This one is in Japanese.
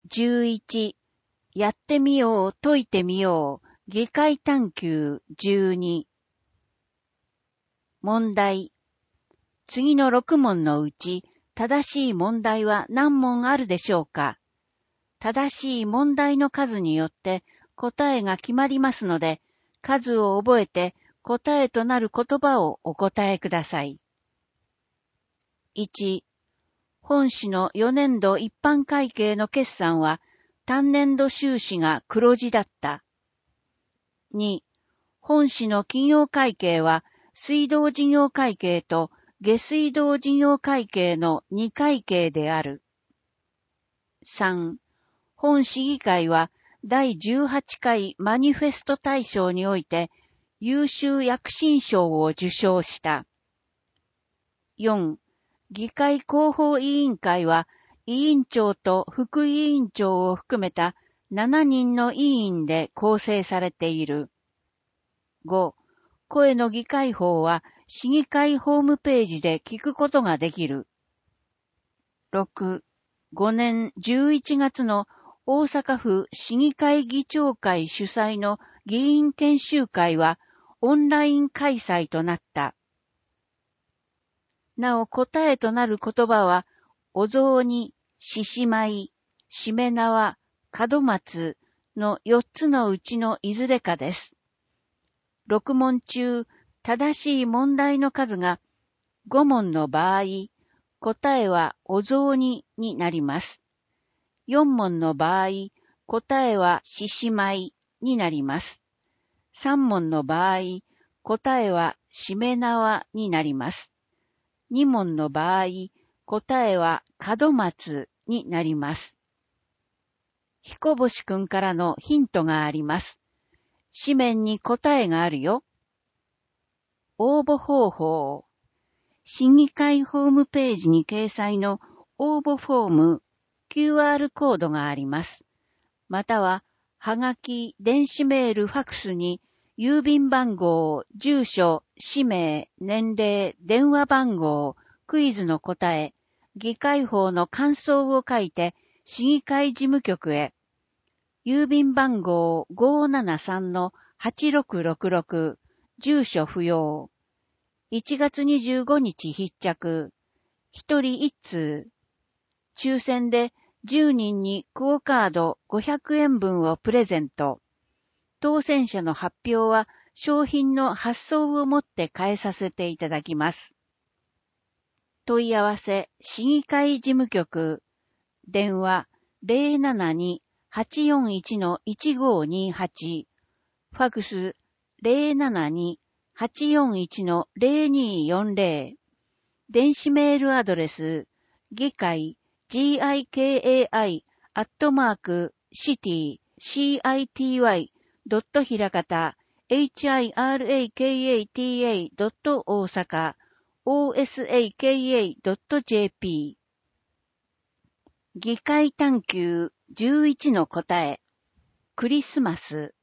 11、やってみよう、解いてみよう、議会探求12。問題。次の6問のうち、正しい問題は何問あるでしょうか？正しい問題の数によって答えが決まりますので、数を覚えて答えとなる言葉をお答えください。1、本市の4年度一般会計の決算は単年度収支が黒字だった。2、本市の企業会計は水道事業会計と下水道事業会計の2会計である。3、本市議会は第18回マニフェスト大賞において優秀躍進賞を受賞した。4、議会広報委員会は委員長と副委員長を含めた7人の委員で構成されている。5、声の議会法は市議会ホームページで聞くことができる。6、5年11月の大阪府市議会議長会主催の議員研修会はオンライン開催となった。なお答えとなる言葉は、お雑煮、獅子舞、しめ縄、門松の4つのうちのいずれかです。6問中、正しい問題の数が5問の場合、答えはお雑煮になります。4問の場合、答えは獅子舞になります。3問の場合、答えはしめ縄になります。2問の場合、答えは門松になります。彦星くんからのヒントがあります。紙面に答えがあるよ。応募方法。市議会ホームページに掲載の応募フォーム、QR コードがあります。または、はがき、電子メール、ファクスに、郵便番号、住所、氏名、年齢、電話番号、クイズの答え、議会法の感想を書いて、市議会事務局へ。郵便番号 573-8666、住所不要。1月25日必着。1人1通。抽選で10人にクオカード500円分をプレゼント。当選者の発表は商品の発送をもって返させていただきます。問い合わせ市議会事務局。電話 072-841-1528。ファクス 072-841-0240。電子メールアドレス議会gikai@city.city. ひらかた hirakata. 大阪 osaka.jp。 議会探求11の答え。クリスマス。